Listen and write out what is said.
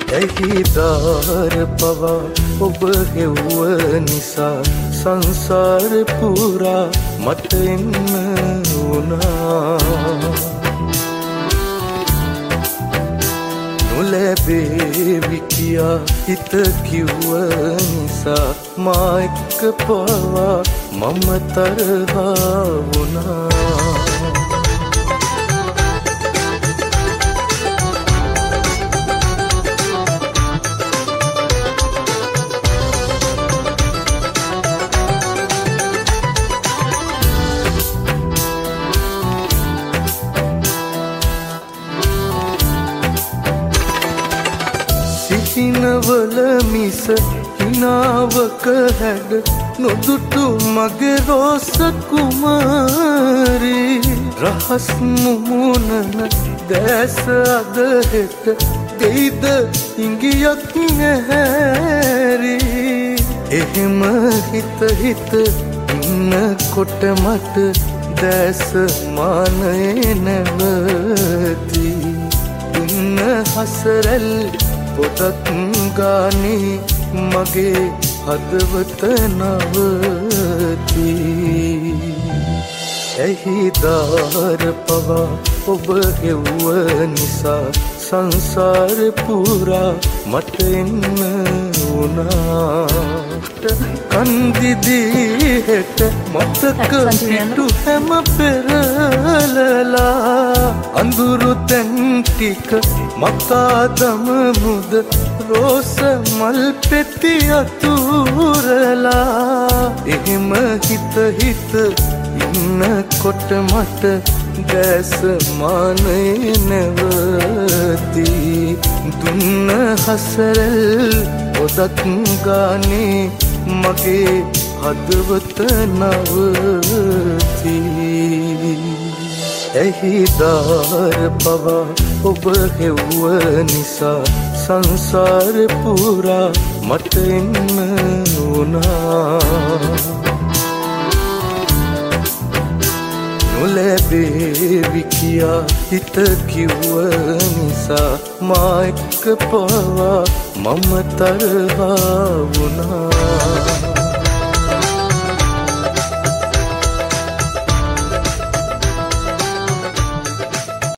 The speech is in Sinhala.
ඇහි දාර පවා ඔබ හෙව්ව නිසා සංසාර පුරා මට එන්න වුණා. නොලැබේවි කියා හිත කිව්ව නිසා මා එක්ක පවා මම තරහා වුණා. සිහිනවල මිස හිනාවක හැඩ නොදුටු මගේ රෝස කුමාරී. රහස් මුමුණන දැස අද හෙට දෙයිද ඉංගියක් නැහැරී. එහෙම හිත හිත ඉන්නකොට මට දැස මානයේ නැවතී. ඉන්න හසරැල් පොතක් ගානේ මගේ හදවත නවතී. ඇහි දාර පවා ඔබ හෙව්ව නිසා සංසාර පුරා මට එන්න වුණා. කන්දිදී හෙට මතක පිටු හැම පෙරලලා අඳුරු තැන් ටික මකා දමමුද රෝස මල් පෙති අතුරලා. එහෙම හිත හිත ඉන්නකොට මට දැස මානයේ නැවතී. දුන්න හසරල් පොදක් ගානේ මගේ හදවත නවතී. ඇහි දාර පවා ඔබ හෙව්ව නිසා සංසාර පුරා මට එන්න වුණා. නොලැබේවි කියා හිත කිව්ව නිසා මා එක්ක පවා මම තරහා වුණා.